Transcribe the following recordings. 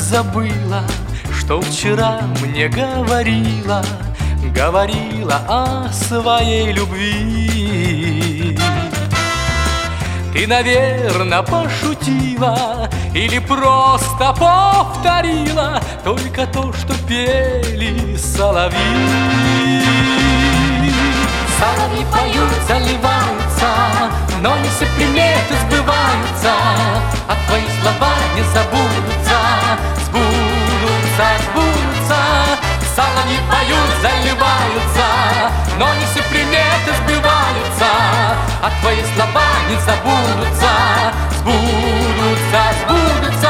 забыла, что вчера мне говорила, говорила о своей любви. Ты, наверно, пошутила или просто повторила только то, что пели соловьи. Соловьи поют, заливаются, но не все приметы сбываются, а твои слова не забудутся, сбудутся, сбудутся. Соловьи поют, заливаются, но не все приметы сбываются, а твои слова не забудутся, сбудутся, сбудутся.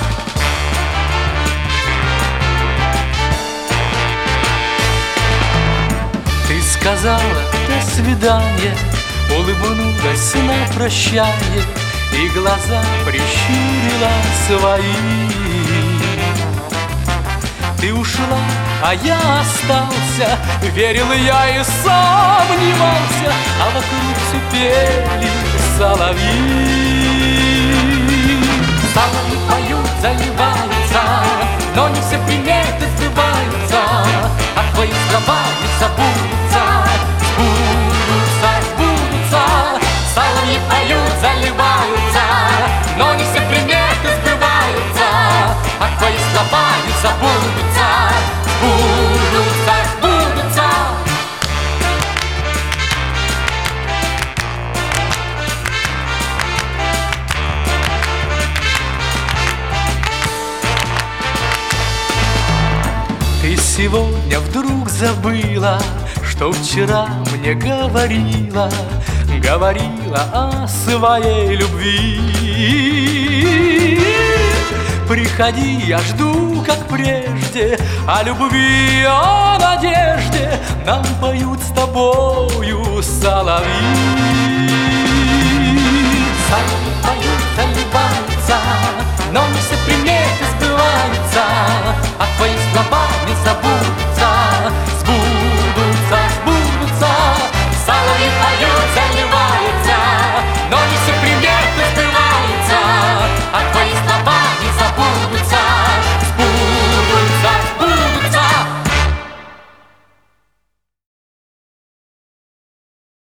Ты сказала «до свидания», улыбнулась на прощание и глаза прищурила свои. Ты ушла, а я остался, верил я и сомневался, а вокруг все пели соловьи. Соловьи поют, заливаются, но не все приметы сбываются, а твои слова не забудутся, сбудутся, сбудутся. Соловьи поют, заливаются, но не все приметы сбываются, а твои слова не забудутся, сбудутся, сбудутся. Ты сегодня вдруг забыла, что вчера мне говорила, говорила о своей любви. Приходи, я жду, как прежде, о любви, о надежде нам поют с тобою соловьи. Соловьи